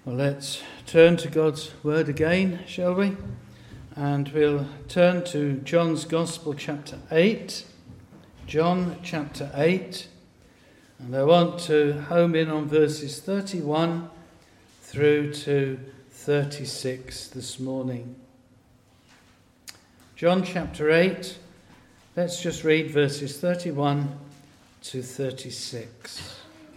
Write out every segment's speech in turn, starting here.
Well, let's turn to God's word again, shall we? And we'll turn to John's Gospel, chapter 8. John, chapter 8. And I want to home in on verses 31 through to 36 this morning. John, chapter 8. Let's just read verses 31 to 36.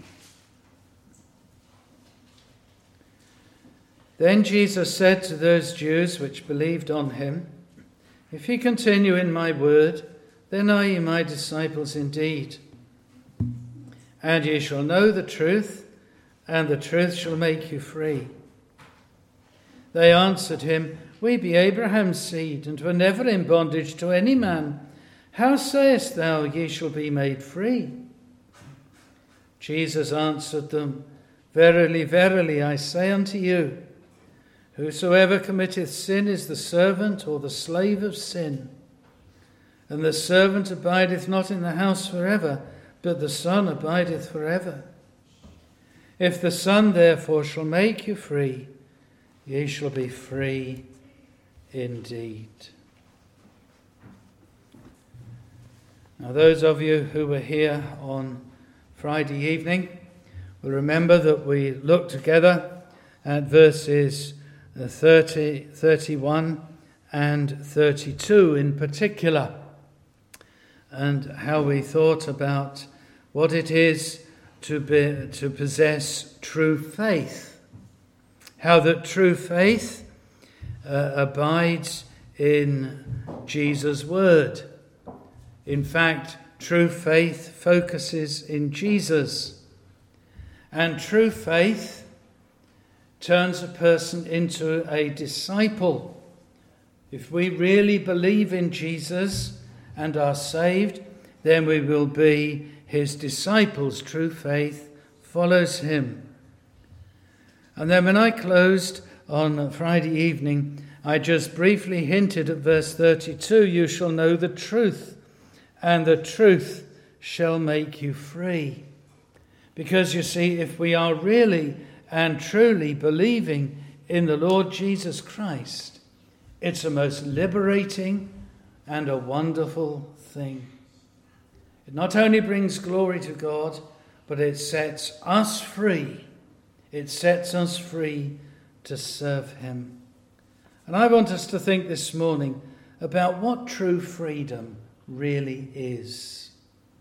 Then Jesus said to those Jews which believed on him, "If ye continue in my word, then are ye my disciples indeed. And ye shall know the truth, and the truth shall make you free." They answered him, "We be Abraham's seed, and were never in bondage to any man. How sayest thou, ye shall be made free?" Jesus answered them, "Verily, verily, I say unto you, whosoever committeth sin is the servant or the slave of sin. And the servant abideth not in the house forever, but the Son abideth forever. If the Son therefore shall make you free, ye shall be free indeed." Now, those of you who were here on Friday evening will remember that we looked together at verses 30, 31 and 32 in particular, and how we thought about what it is to possess true faith, how that true faith abides in Jesus' word. In fact, true faith focuses in Jesus, and true faith turns a person into a disciple. If we really believe in Jesus and are saved, then we will be his disciples. True faith follows him. And then when I closed on Friday evening, I just briefly hinted at verse 32, "You shall know the truth, and the truth shall make you free." Because you see, if we are really and truly believing in the Lord Jesus Christ, it's a most liberating and a wonderful thing. It not only brings glory to God, but it sets us free. It sets us free to serve him. And I want us to think this morning about what true freedom really is.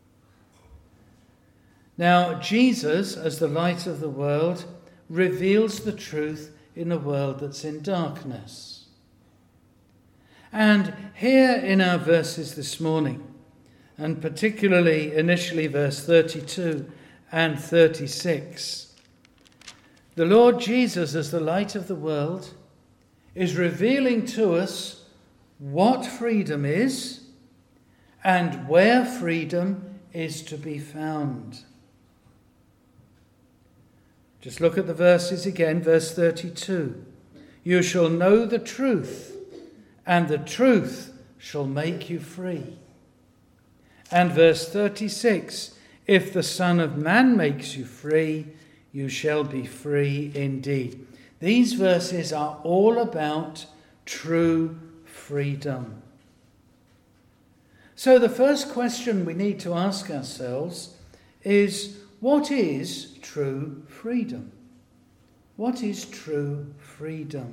Now, Jesus, as the light of the world, reveals the truth in a world that's in darkness. And here in our verses this morning, and particularly initially verse 32 and 36, the Lord Jesus, as the light of the world, is revealing to us what freedom is and where freedom is to be found. Just look at the verses again, verse 32. "You shall know the truth, and the truth shall make you free." And verse 36, "If the Son of Man makes you free, you shall be free indeed." These verses are all about true freedom. So the first question we need to ask ourselves is, what is true freedom? What is true freedom?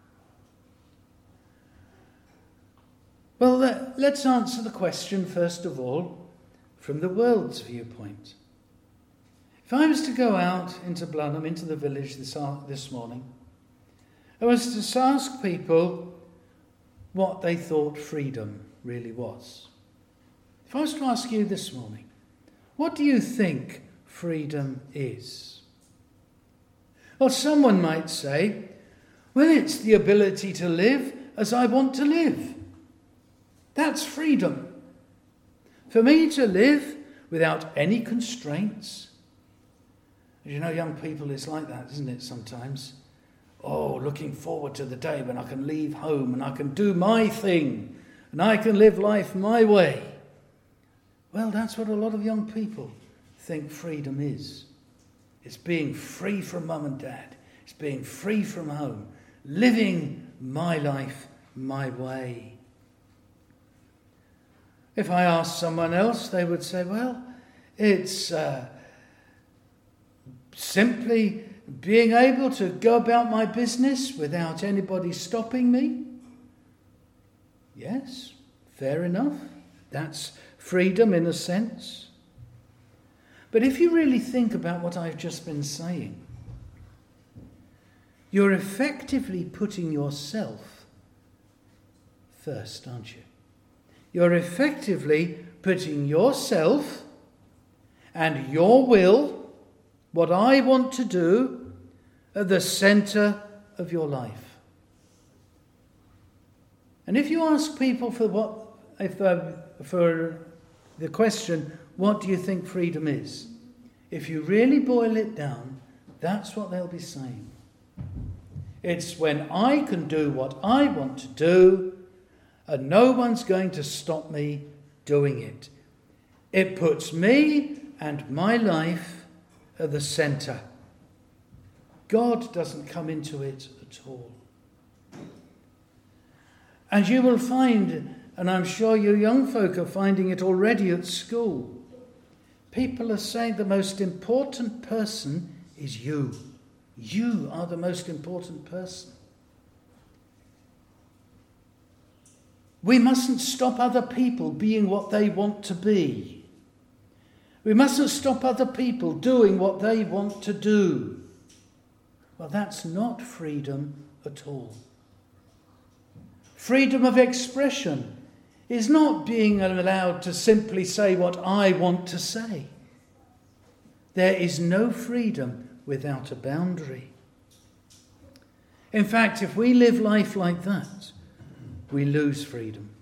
Well, let's answer the question, first of all, from the world's viewpoint. If I was to go out into Blenheim, into the village this morning, I was to ask people what they thought freedom really was. If I was to ask you this morning, what do you think freedom is? Well, someone might say, well, it's the ability to live as I want to live. That's freedom. For me to live without any constraints. As you know, young people, it's like that, isn't it, sometimes? Oh, looking forward to the day when I can leave home and I can do my thing and I can live life my way. Well, that's what a lot of young people think freedom is. It's being free from mum and dad. It's being free from home, living my life my way. If I asked someone else, they would say, well, it's simply being able to go about my business without anybody stopping me. Yes, fair enough. That's freedom in a sense. But if you really think about what I've just been saying, you're effectively putting yourself first, aren't you? You're effectively putting yourself and your will, what I want to do, at the centre of your life. And if you ask people for the question, what do you think freedom is? If you really boil it down, that's what they'll be saying. It's when I can do what I want to do, and no one's going to stop me doing it. It puts me and my life at the centre. God doesn't come into it at all. And you will find, and I'm sure you young folk are finding it already at school, people are saying the most important person is you. You are the most important person. We mustn't stop other people being what they want to be. We mustn't stop other people doing what they want to do. Well, that's not freedom at all. Freedom of expression is not being allowed to simply say what I want to say. There is no freedom without a boundary. In fact, if we live life like that, we lose freedom.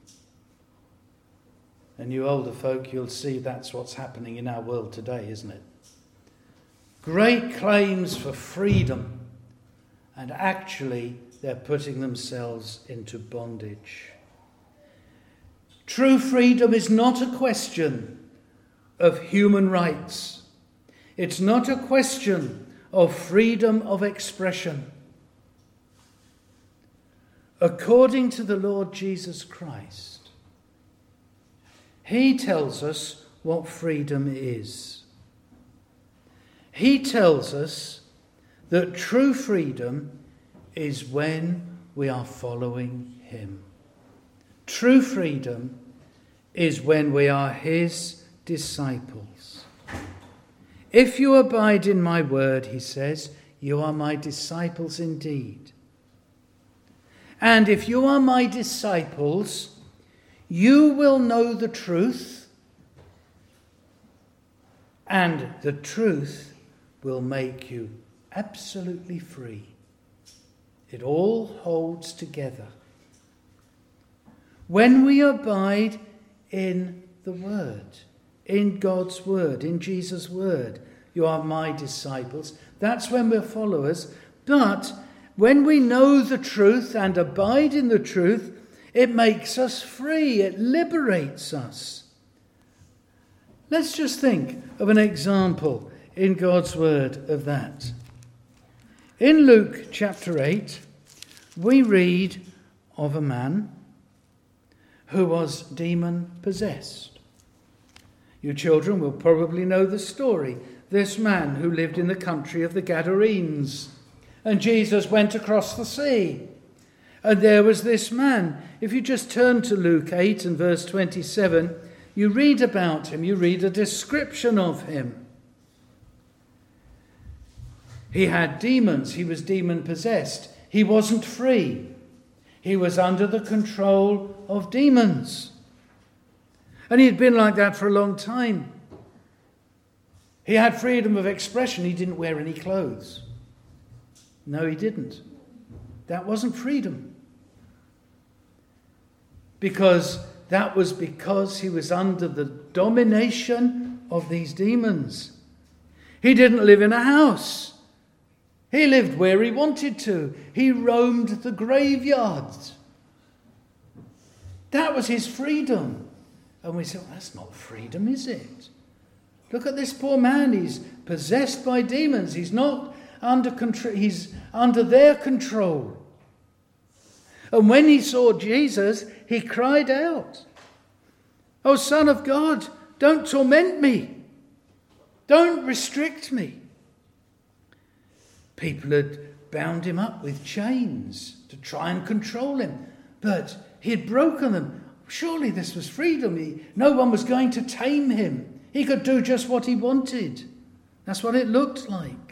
And you older folk, you'll see that's what's happening in our world today, isn't it? Great claims for freedom, and actually they're putting themselves into bondage. True freedom is not a question of human rights. It's not a question of freedom of expression. According to the Lord Jesus Christ, he tells us what freedom is. He tells us that true freedom is when we are following him. True freedom is when we are his disciples. If you abide in my word, he says, you are my disciples indeed. And if you are my disciples, you will know the truth, and the truth will make you absolutely free. It all holds together. When we abide in the word, in God's word, in Jesus' word, you are my disciples. That's when we're followers. But when we know the truth and abide in the truth, it makes us free. It liberates us. Let's just think of an example in God's word of that. In Luke chapter 8, we read of a man who was demon-possessed. You children will probably know the story. This man who lived in the country of the Gadarenes. And Jesus went across the sea. And there was this man. If you just turn to Luke 8 and verse 27, you read about him. You read a description of him. He had demons. He was demon-possessed. He wasn't free. He was under the control of demons. And he had been like that for a long time. He had freedom of expression. He didn't wear any clothes. No, he didn't. That wasn't freedom. Because he was under the domination of these demons. He didn't live in a house. He lived where he wanted to. He roamed the graveyards. That was his freedom. And we say, well, that's not freedom, is it? Look at this poor man. He's possessed by demons. He's not under control. He's under their control. And when he saw Jesus, he cried out, "O Son of God, don't torment me. Don't restrict me." People had bound him up with chains to try and control him, but he had broken them. Surely this was freedom. No one was going to tame him. He could do just what he wanted. That's what it looked like.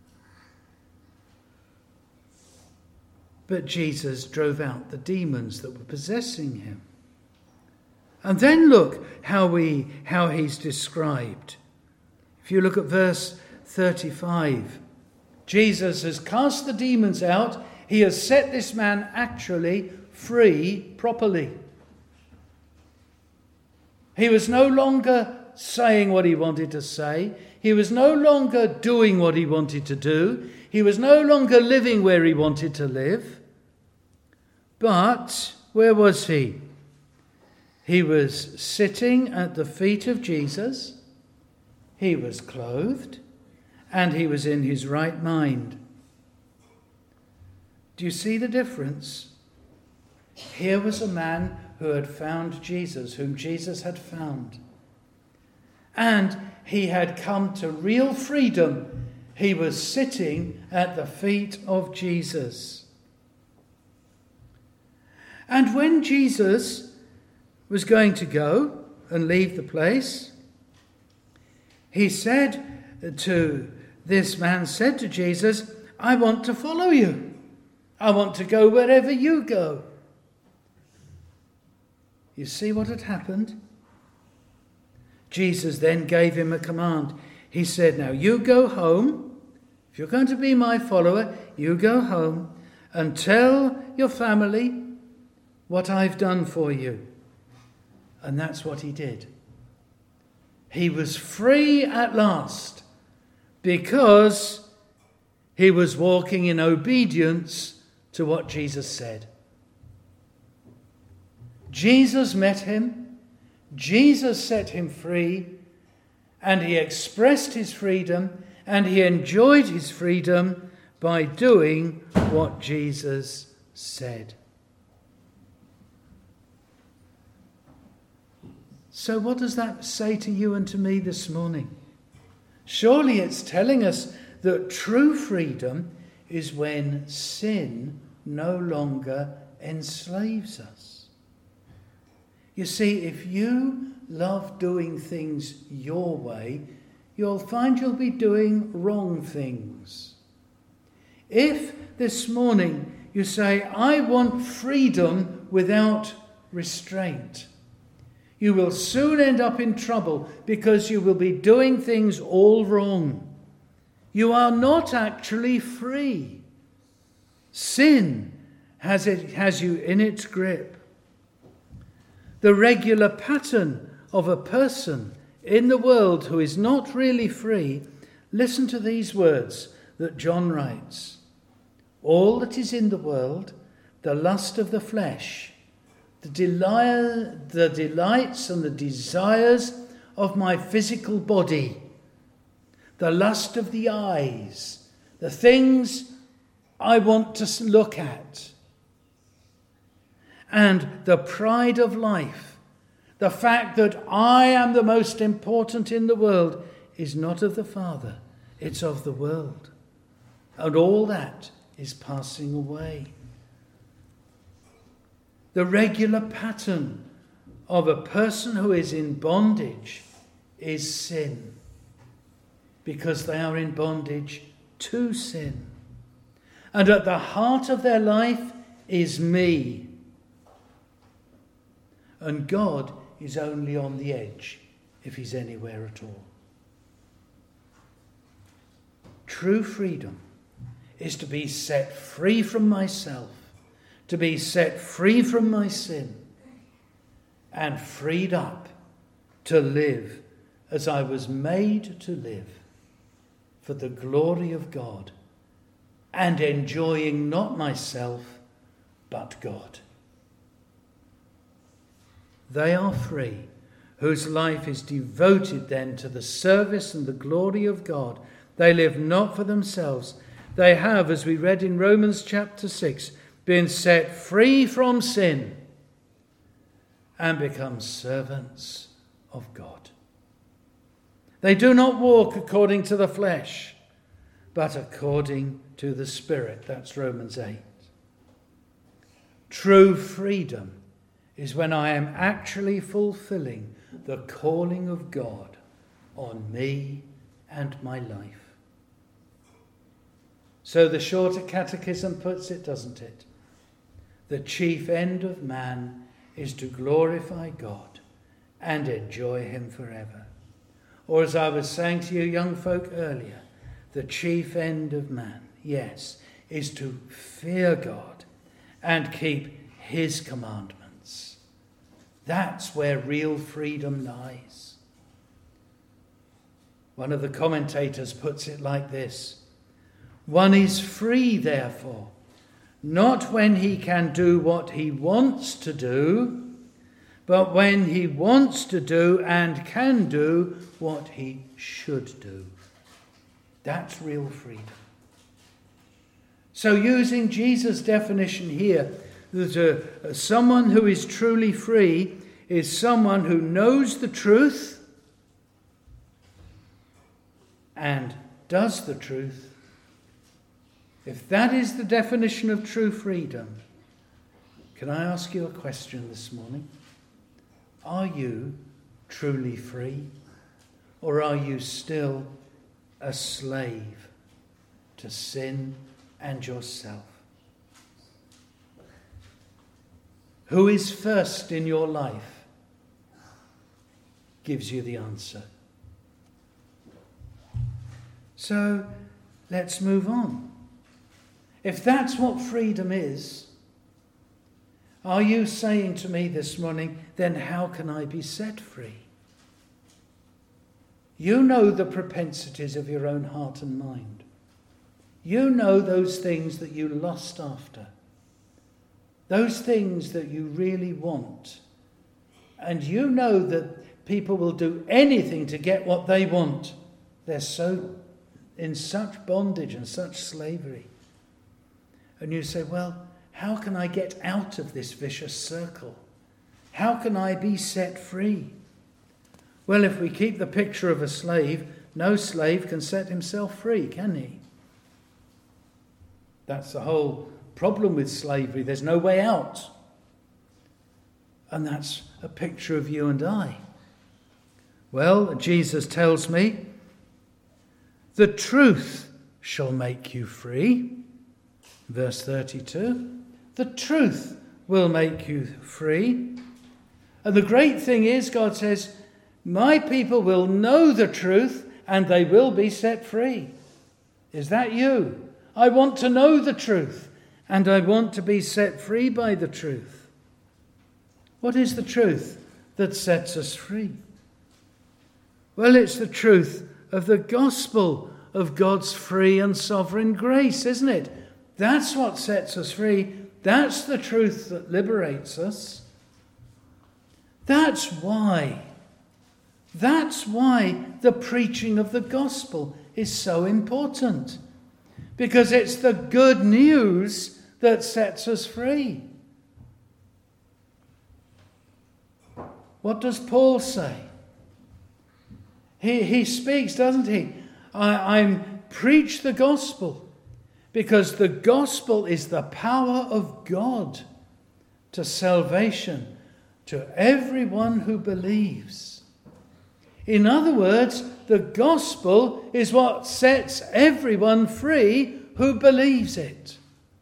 But Jesus drove out the demons that were possessing him. And then look how he's described. If you look at verse 35, Jesus has cast the demons out. He has set this man actually free properly. He was no longer saying what he wanted to say. He was no longer doing what he wanted to do. He was no longer living where he wanted to live. But where was he? He was sitting at the feet of Jesus. He was clothed, and he was in his right mind. Do you see the difference? Here was a man who had found Jesus, whom Jesus had found. And he had come to real freedom. He was sitting at the feet of Jesus. And when Jesus was going to go and leave the place, this man said to Jesus, "I want to follow you. I want to go wherever you go." You see what had happened? Jesus then gave him a command. He said, "Now you go home. If you're going to be my follower, you go home and tell your family what I've done for you." And that's what he did. He was free at last because he was walking in obedience to what Jesus said. Jesus met him, Jesus set him free, and he expressed his freedom, and he enjoyed his freedom by doing what Jesus said. So what does that say to you and to me this morning? Surely it's telling us that true freedom is when sin no longer enslaves us. You see, if you love doing things your way, you'll find you'll be doing wrong things. If this morning you say, "I want freedom without restraint," you will soon end up in trouble because you will be doing things all wrong. You are not actually free. Sin has you in its grip. The regular pattern of a person in the world who is not really free, listen to these words that John writes. "All that is in the world, the lust of the flesh, the delights and the desires of my physical body, the lust of the eyes, the things I want to look at, and the pride of life, the fact that I am the most important in the world, is not of the Father, it's of the world. And all that is passing away." The regular pattern of a person who is in bondage is sin, because they are in bondage to sin. And at the heart of their life is me. And God is only on the edge, if he's anywhere at all. True freedom is to be set free from myself, to be set free from my sin, and freed up to live as I was made to live, for the glory of God, and enjoying not myself, but God. They are free, whose life is devoted then to the service and the glory of God. They live not for themselves, They have, as we read in Romans chapter 6, been set free from sin and become servants of God. They do not walk according to the flesh, but according to the Spirit. That's Romans 8. True freedom is when I am actually fulfilling the calling of God on me and my life. So the Shorter Catechism puts it, doesn't it? The chief end of man is to glorify God and enjoy him forever. Or as I was saying to you young folk earlier, the chief end of man, yes, is to fear God and keep his commandments. That's where real freedom lies. One of the commentators puts it like this: one is free, therefore, not when he can do what he wants to do, but when he wants to do and can do what he should do. That's real freedom. So using Jesus' definition here, that someone who is truly free is someone who knows the truth and does the truth. If that is the definition of true freedom, can I ask you a question this morning? Are you truly free, or are you still a slave to sin and yourself? Who is first in your life gives you the answer. So let's move on. If that's what freedom is, are you saying to me this morning, then how can I be set free? You know the propensities of your own heart and mind. You know those things that you lust after. Those things that you really want. And you know that people will do anything to get what they want. They're so in such bondage and such slavery. And you say, well, how can I get out of this vicious circle? How can I be set free? Well, if we keep the picture of a slave, no slave can set himself free, can he? That's the whole problem with slavery. There's no way out. And that's a picture of you and I. Well, Jesus tells me, the truth shall make you free. Verse 32, the truth will make you free. And the great thing is, God says, my people will know the truth and they will be set free. Is that you? I want to know the truth and I want to be set free by the truth. What is the truth that sets us free? Well, it's the truth of the gospel of God's free and sovereign grace, isn't it? That's what sets us free. That's the truth that liberates us. That's why the preaching of the gospel is so important. Because it's the good news that sets us free. What does Paul say? He speaks, doesn't he? I preach the gospel because the gospel is the power of God to salvation to everyone who believes. In other words, the gospel is what sets everyone free who believes it.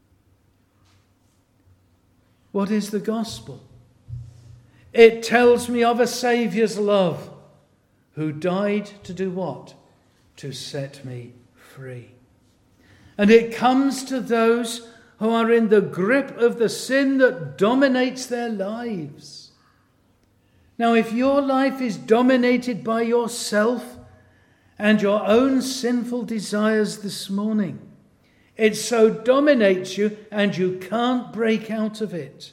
What is the gospel? It tells me of a Saviour's love who died to do what? To set me free. And it comes to those who are in the grip of the sin that dominates their lives. Now, if your life is dominated by yourself and your own sinful desires this morning, it so dominates you and you can't break out of it.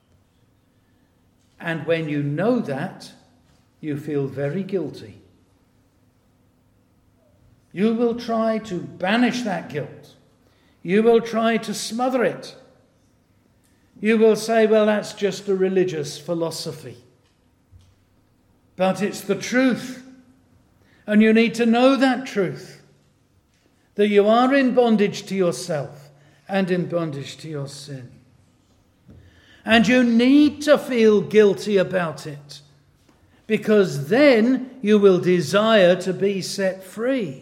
And when you know that, you feel very guilty. You will try to banish that guilt. you will try to smother it. You will say, well, that's just a religious philosophy. But it's the truth. And you need to know that truth. That you are in bondage to yourself and in bondage to your sin. And you need to feel guilty about it. Because then you will desire to be set free.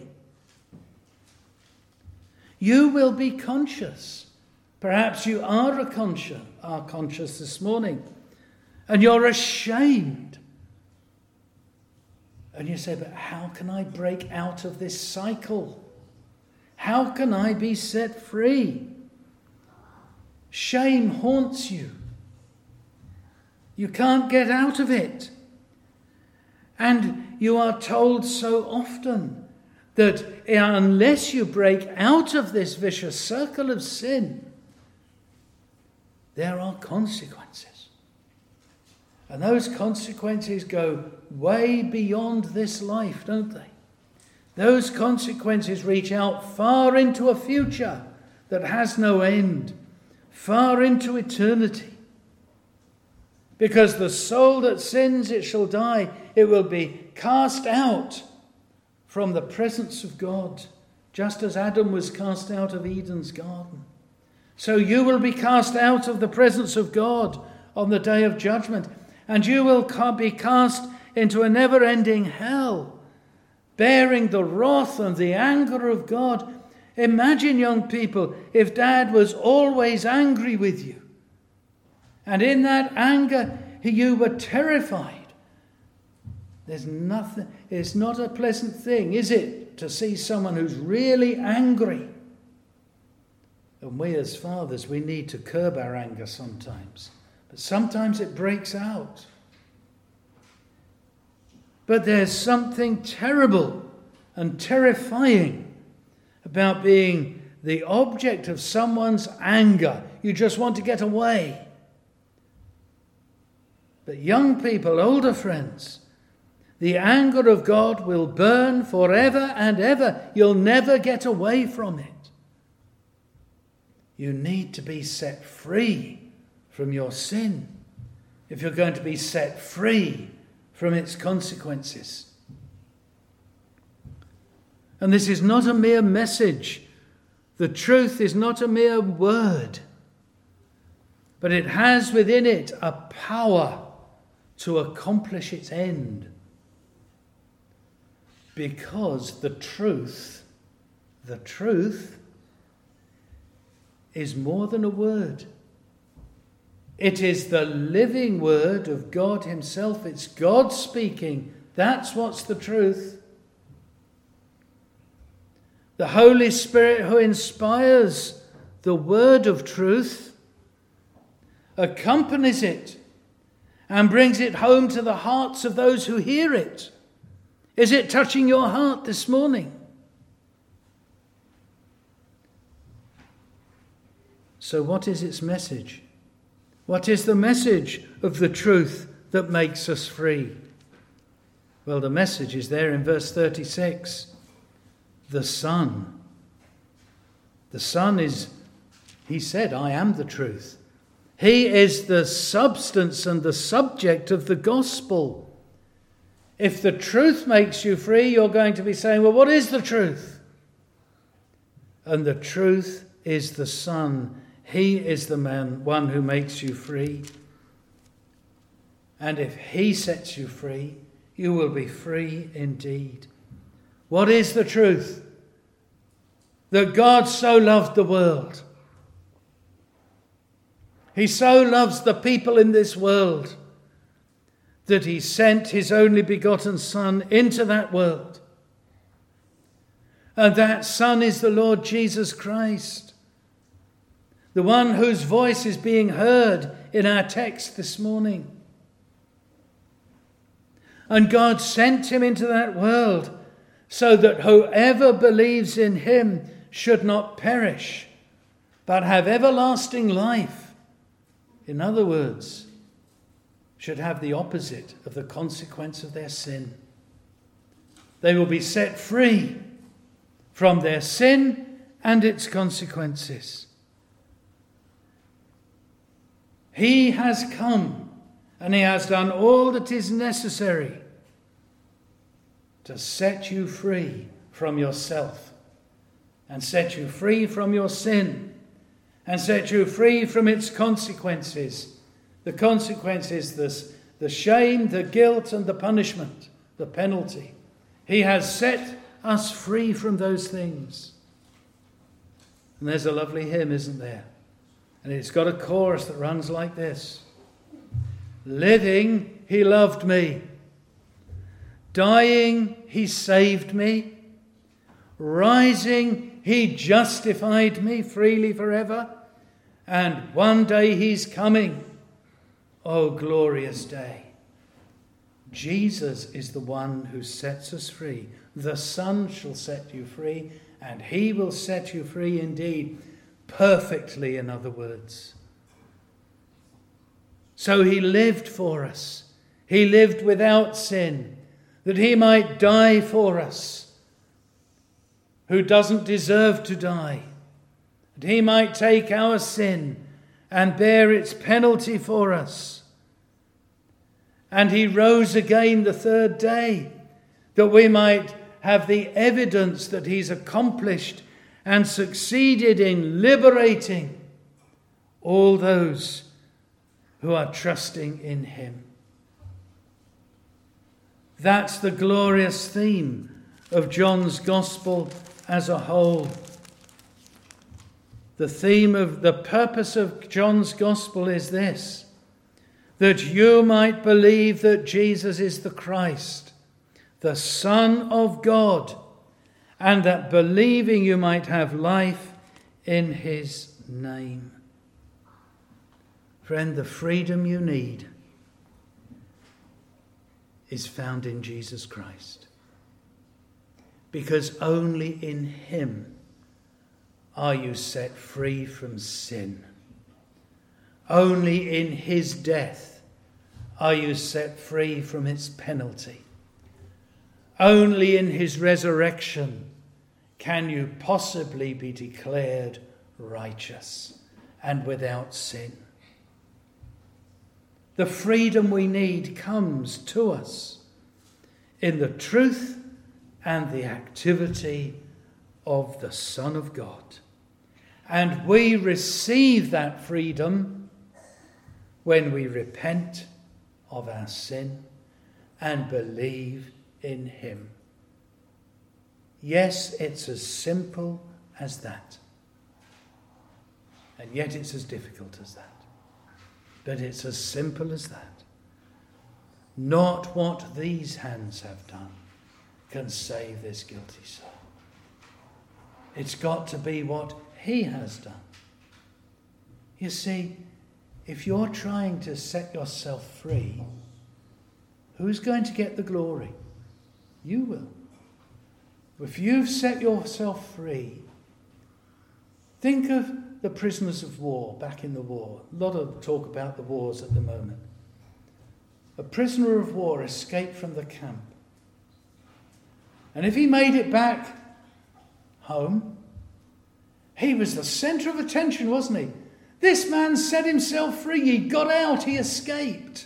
You will be conscious. Perhaps you are conscious this morning. And you're ashamed. And you say, but how can I break out of this cycle? How can I be set free? Shame haunts you. You can't get out of it. And you are told so often that unless you break out of this vicious circle of sin, there are consequences. And those consequences go way beyond this life, don't they? Those consequences reach out far into a future that has no end, far into eternity. Because the soul that sins, it shall die. It will be cast out from the presence of God, just as Adam was cast out of Eden's garden. So you will be cast out of the presence of God on the day of judgment, and you will be cast into a never-ending hell, bearing the wrath and the anger of God. Imagine, young people, if Dad was always angry with you, and in that anger you were terrified. There's nothing, it's not a pleasant thing, is it, to see someone who's really angry? And we as fathers, we need to curb our anger sometimes. But sometimes it breaks out. But there's something terrible and terrifying about being the object of someone's anger. You just want to get away. But young people, older friends, the anger of God will burn forever and ever. You'll never get away from it. You need to be set free from your sin if you're going to be set free from its consequences. And this is not a mere message. The truth is not a mere word, but it has within it a power to accomplish its end. Because the truth is more than a word. It is the living word of God himself. It's God speaking. That's what's the truth. The Holy Spirit who inspires the word of truth accompanies it and brings it home to the hearts of those who hear it. Is it touching your heart this morning? So what is its message? What is the message of the truth that makes us free? Well, the message is there in verse 36. The Son. The Son is, he said, I am the truth. He is the substance and the subject of the gospel. If the truth makes you free, you're going to be saying, well, what is the truth? And the truth is the Son. He is the one who makes you free. And if he sets you free, you will be free indeed. What is the truth? That God so loved the world. He so loves the people in this world that he sent his only begotten Son into that world. And that Son is the Lord Jesus Christ, the one whose voice is being heard in our text this morning. And God sent him into that world so that whoever believes in him should not perish, but have everlasting life. In other words, should have the opposite of the consequence of their sin. They will be set free from their sin and its consequences. He has come and he has done all that is necessary to set you free from yourself and set you free from your sin and set you free from its consequences. The consequences, the shame, the guilt and the punishment, the penalty. He has set us free from those things. And there's a lovely hymn, isn't there? And it's got a chorus that runs like this. Living, he loved me. Dying, he saved me. Rising, he justified me freely forever. And one day he's coming. Oh, glorious day. Jesus is the one who sets us free. The Son shall set you free, and he will set you free indeed, perfectly, in other words. So he lived for us. He lived without sin, that he might die for us, who doesn't deserve to die, that he might take our sin and bear its penalty for us. And he rose again the third day, that we might have the evidence that he's accomplished and succeeded in liberating all those who are trusting in him. That's the glorious theme of John's Gospel as a whole. The theme of the purpose of John's Gospel is this: that you might believe that Jesus is the Christ, the Son of God, and that believing you might have life in his name. Friend, the freedom you need is found in Jesus Christ, because only in him are you set free from sin. Only in his death are you set free from its penalty. Only in his resurrection can you possibly be declared righteous and without sin. The freedom we need comes to us in the truth and the activity of the Son of God. And we receive that freedom when we repent of our sin and believe in him. Yes, it's as simple as that. And yet it's as difficult as that. But it's as simple as that. Not what these hands have done can save this guilty soul. It's got to be what he has done. You see, if you're trying to set yourself free, who's going to get the glory? You will. If you've set yourself free, think of the prisoners of war back in the war. A lot of talk about the wars at the moment. A prisoner of war escaped from the camp. And if he made it back home, he was the centre of attention, wasn't he? This man set himself free. He got out. He escaped.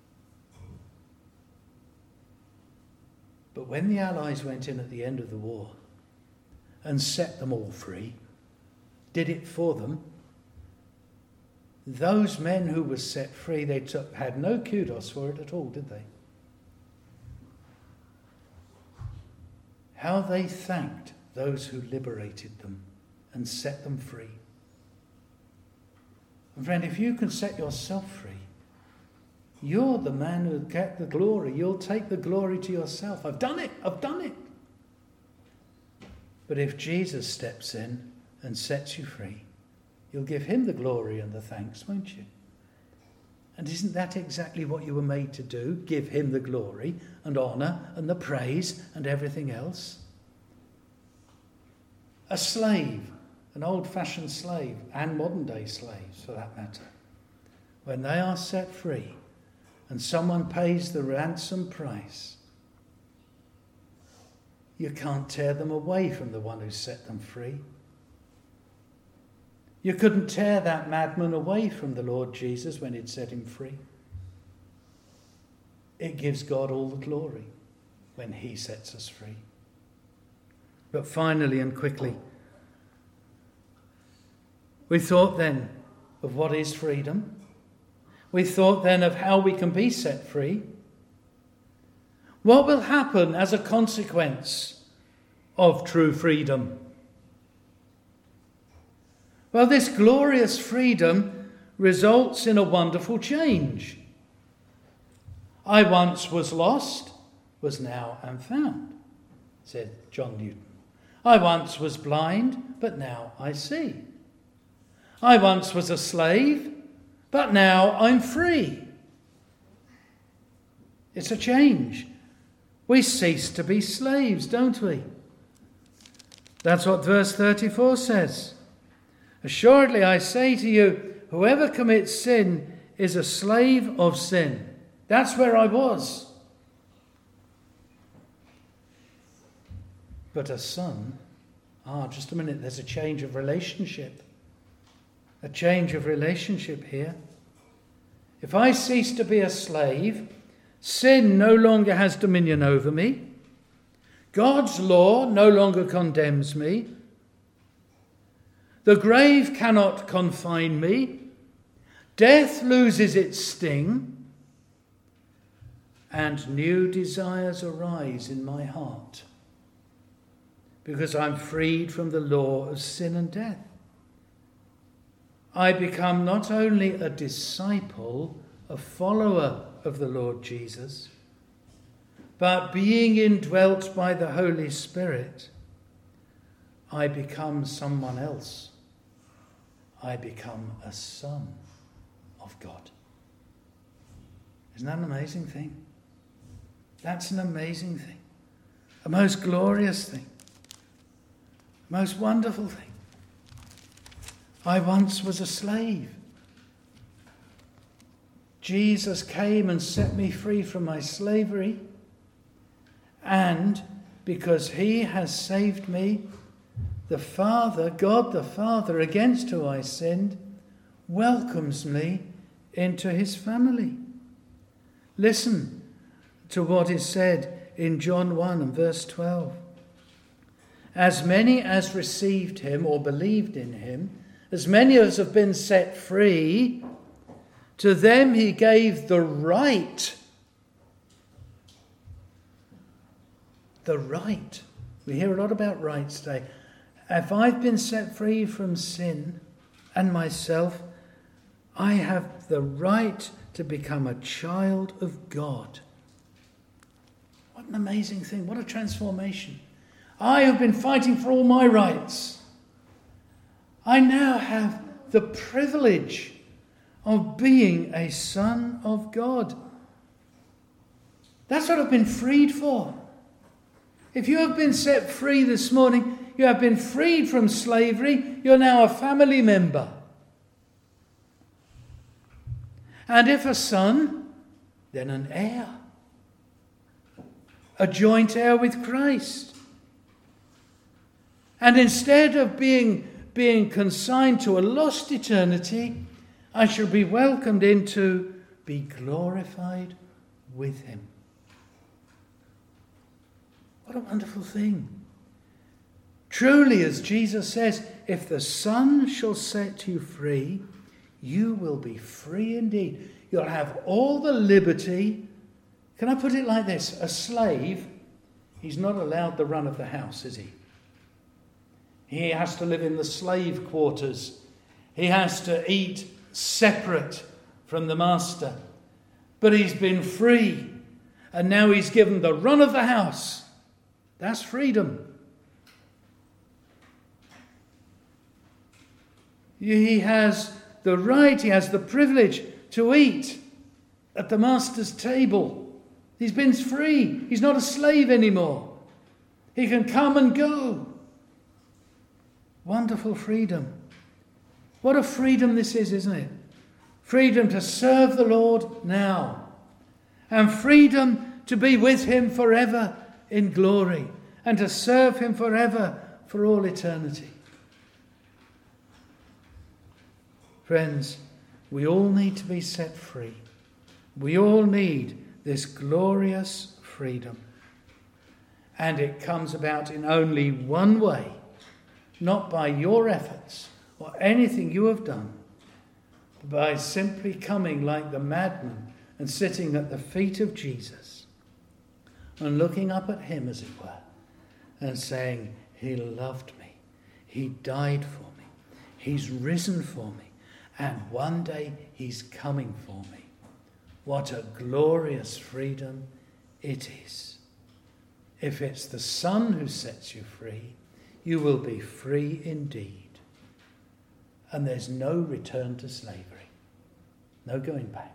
But when the Allies went in at the end of the war and set them all free, did it for them, those men who were set free, had no kudos for it at all, did they? How they thanked those who liberated them and set them free. And friend, if you can set yourself free, you're the man who'll get the glory. You'll take the glory to yourself. I've done it. But if Jesus steps in and sets you free, you'll give him the glory and the thanks, won't you? And isn't that exactly what you were made to do? Give him the glory and honour and the praise and everything else? A slave, an old-fashioned slave, and modern-day slaves for that matter, when they are set free and someone pays the ransom price, you can't tear them away from the one who set them free. You couldn't tear that madman away from the Lord Jesus when he'd set him free. It gives God all the glory when he sets us free. But finally and quickly, we thought then of what is freedom. We thought then of how we can be set free. What will happen as a consequence of true freedom? Well, this glorious freedom results in a wonderful change. I once was lost, was now am found, said John Newton. I once was blind, but now I see. I once was a slave, but now I'm free. It's a change. We cease to be slaves, don't we? That's what verse 34 says. Assuredly, I say to you, whoever commits sin is a slave of sin. That's where I was. But a son, just a minute, there's a change of relationship. A change of relationship here. If I cease to be a slave, sin no longer has dominion over me. God's law no longer condemns me. The grave cannot confine me. Death loses its sting. And new desires arise in my heart because I'm freed from the law of sin and death. I become not only a disciple, a follower of the Lord Jesus, but being indwelt by the Holy Spirit, I become someone else. I become a son of God. Isn't that an amazing thing? That's an amazing thing. A most glorious thing. A most wonderful thing. I once was a slave. Jesus came and set me free from my slavery. And because he has saved me, the Father, God the Father, against whom I sinned, welcomes me into his family. Listen to what is said in John 1 and verse 12. As many as received him or believed in him, as many as have been set free, to them he gave the right. The right. We hear a lot about rights today. If I've been set free from sin and myself, I have the right to become a child of God. What an amazing thing. What a transformation. I have been fighting for all my rights. I now have the privilege of being a son of God. That's what I've been freed for. If you have been set free this morning, you have been freed from slavery. You're now a family member. And if a son, then an heir. A joint heir with Christ. And instead of being consigned to a lost eternity, I shall be welcomed into be glorified with him. What a wonderful thing. Truly, as Jesus says, if the Son shall set you free, you will be free indeed. You'll have all the liberty. Can I put it like this? A slave, he's not allowed the run of the house, is he? He has to live in the slave quarters. He has to eat separate from the master. But he's been free. And now he's given the run of the house. That's freedom. He has the right, he has the privilege to eat at the master's table. He's been free. He's not a slave anymore. He can come and go. Wonderful freedom. What a freedom this is, isn't it? Freedom to serve the Lord now. And freedom to be with him forever in glory. And to serve him forever for all eternity. Friends, we all need to be set free. We all need this glorious freedom. And it comes about in only one way, not by your efforts or anything you have done, but by simply coming like the madman and sitting at the feet of Jesus and looking up at him, as it were, and saying, he loved me, he died for me, he's risen for me, and one day he's coming for me. What a glorious freedom it is. If it's the Son who sets you free, you will be free indeed. And there's no return to slavery. No going back.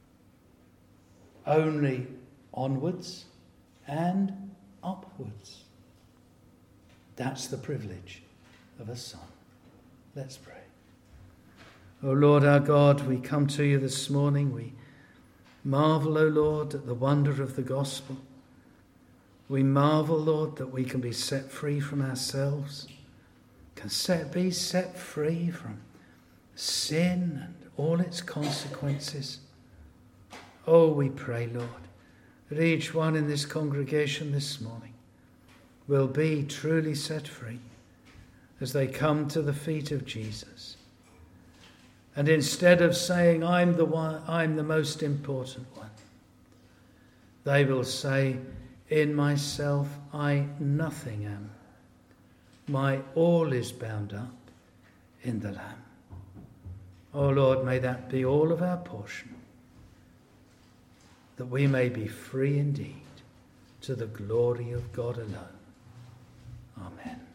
Only onwards and upwards. That's the privilege of a son. Let's pray. O Lord our God, we come to you this morning. We marvel, O Lord, at the wonder of the gospel. We marvel, Lord, that we can be set free from ourselves, can be set free from sin and all its consequences. Oh, we pray, Lord, that each one in this congregation this morning will be truly set free as they come to the feet of Jesus. And instead of saying, I'm the most important one, they will say, in myself I nothing am. My all is bound up in the Lamb. Oh Lord, may that be all of our portion, that we may be free indeed to the glory of God alone. Amen.